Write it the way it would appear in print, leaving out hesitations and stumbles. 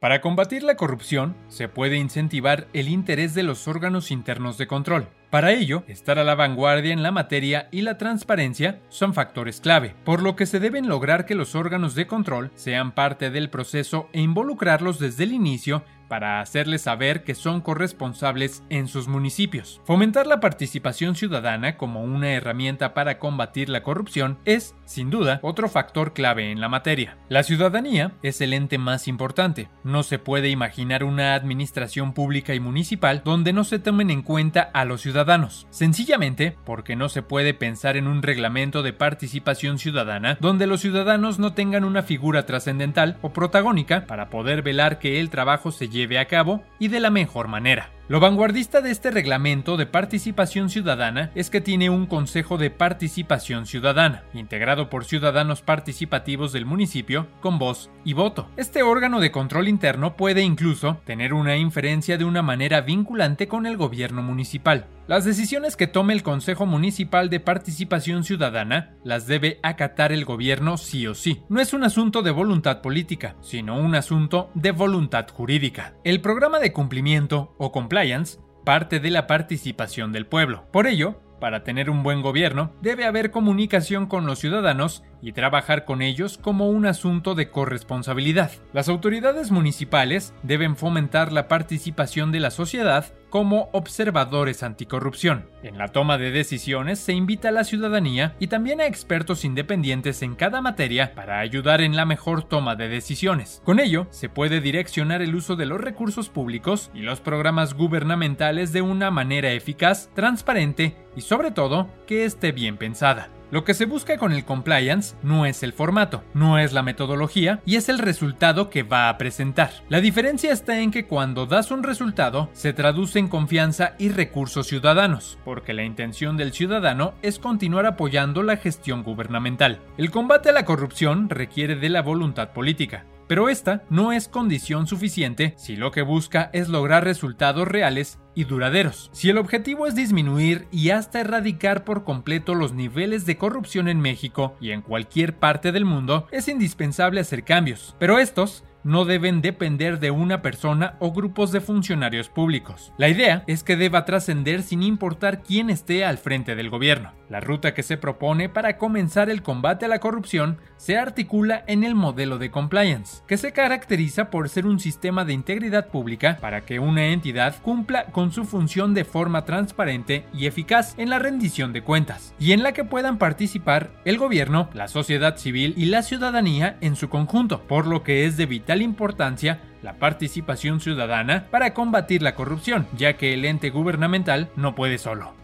Para combatir la corrupción, se puede incentivar el interés de los órganos internos de control. Para ello, estar a la vanguardia en la materia y la transparencia son factores clave, por lo que se deben lograr que los órganos de control sean parte del proceso e involucrarlos desde el inicio para hacerles saber que son corresponsables en sus municipios. Fomentar la participación ciudadana como una herramienta para combatir la corrupción es, sin duda, otro factor clave en la materia. La ciudadanía es el ente más importante. No se puede imaginar una administración pública y municipal donde no se tomen en cuenta a los ciudadanos, sencillamente porque no se puede pensar en un reglamento de participación ciudadana donde los ciudadanos no tengan una figura trascendental o protagónica para poder velar que el trabajo se lleve a cabo y de la mejor manera. Lo vanguardista de este reglamento de participación ciudadana es que tiene un Consejo de Participación Ciudadana, integrado por ciudadanos participativos del municipio con voz y voto. Este órgano de control interno puede incluso tener una inferencia de una manera vinculante con el gobierno municipal. Las decisiones que tome el Consejo Municipal de Participación Ciudadana las debe acatar el gobierno sí o sí. No es un asunto de voluntad política, sino un asunto de voluntad jurídica. El programa de cumplimiento o compliance parte de la participación del pueblo. Por ello, para tener un buen gobierno, debe haber comunicación con los ciudadanos y trabajar con ellos como un asunto de corresponsabilidad. Las autoridades municipales deben fomentar la participación de la sociedad como observadores anticorrupción. En la toma de decisiones se invita a la ciudadanía y también a expertos independientes en cada materia para ayudar en la mejor toma de decisiones. Con ello, se puede direccionar el uso de los recursos públicos y los programas gubernamentales de una manera eficaz, transparente y sobre todo, que esté bien pensada. Lo que se busca con el compliance no es el formato, no es la metodología y es el resultado que va a presentar. La diferencia está en que cuando das un resultado se traduce en confianza y recursos ciudadanos, porque la intención del ciudadano es continuar apoyando la gestión gubernamental. El combate a la corrupción requiere de la voluntad política, pero esta no es condición suficiente si lo que busca es lograr resultados reales y duraderos. Si el objetivo es disminuir y hasta erradicar por completo los niveles de corrupción en México y en cualquier parte del mundo, es indispensable hacer cambios, pero estos no deben depender de una persona o grupos de funcionarios públicos. La idea es que deba trascender sin importar quién esté al frente del gobierno. La ruta que se propone para comenzar el combate a la corrupción se articula en el modelo de compliance, que se caracteriza por ser un sistema de integridad pública para que una entidad cumpla con su función de forma transparente y eficaz en la rendición de cuentas, y en la que puedan participar el gobierno, la sociedad civil y la ciudadanía en su conjunto, por lo que es de vital importancia la participación ciudadana para combatir la corrupción, ya que el ente gubernamental no puede solo.